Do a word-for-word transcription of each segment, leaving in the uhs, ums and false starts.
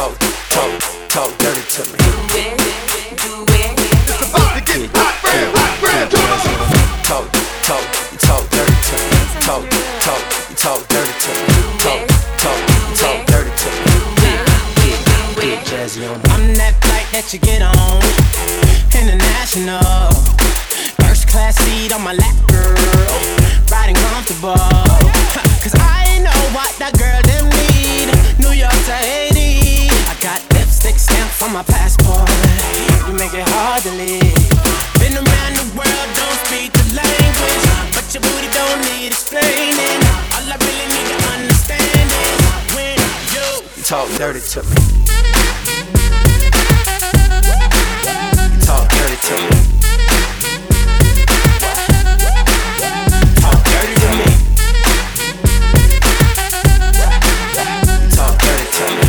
talk, talk, talk dirty to me. Do it, do it. It's about to get hot, real, hot, real, turn up. Talk, talk, you talk dirty to me. Talk, talk, you talk dirty to me. Talk, talk, you talk dirty to me. Get, get, get jazzy on me. I'm that flight that you get on, international. First class seat on my lap, girl, riding comfortable. Cause I know what that girl them need. New York to Haiti, I got lipstick stamps on my passport. You make it hard to leave. Been around the world, don't speak the language, but your booty don't need explaining. All I really need to understand is when you, you talk dirty to me. You talk dirty to me. Talk dirty to me. Talk dirty to me.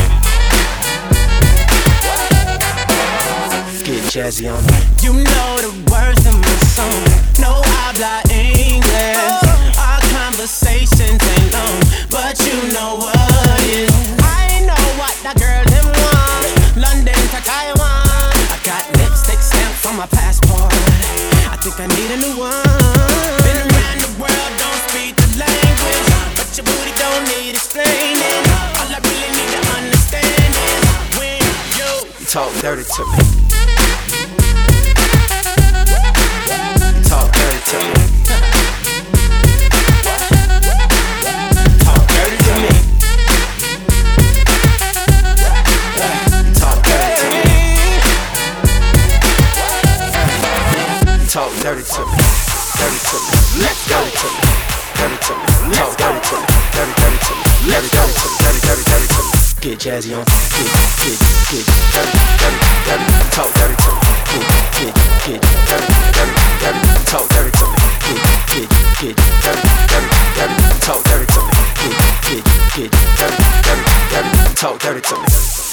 Get jazzy on me. you know the words of my song. No habla English. Our conversations ain't long, but you know what is. I know what that girl them want. London to Taiwan. I got lipstick stamps on my passport. I think I need a new one. Been around the world, don't speak the language, but your booty don't need explaining. All I really need to understand is when you, you talk dirty to me. Talk dirty to me. Talk dirty to me. Talk dirty to me. Talk dirty to me. Dirty to me. Let's go to me. Dirty to me. Talk dirty to me. Dirty, dirty to me. Dirty, dirty to me. Dirty, dirty, dirty to me. Get jazzy on. Get, get, get dirty, dirty, dirty. Talk dirty to me. Get, get, get dirty, dirty, dirty. Talk dirty to me. Get, get, get dirty, dirty, dirty. Talk dirty to me. Get, get, get dirty, dirty, dirty. Talk dirty to me.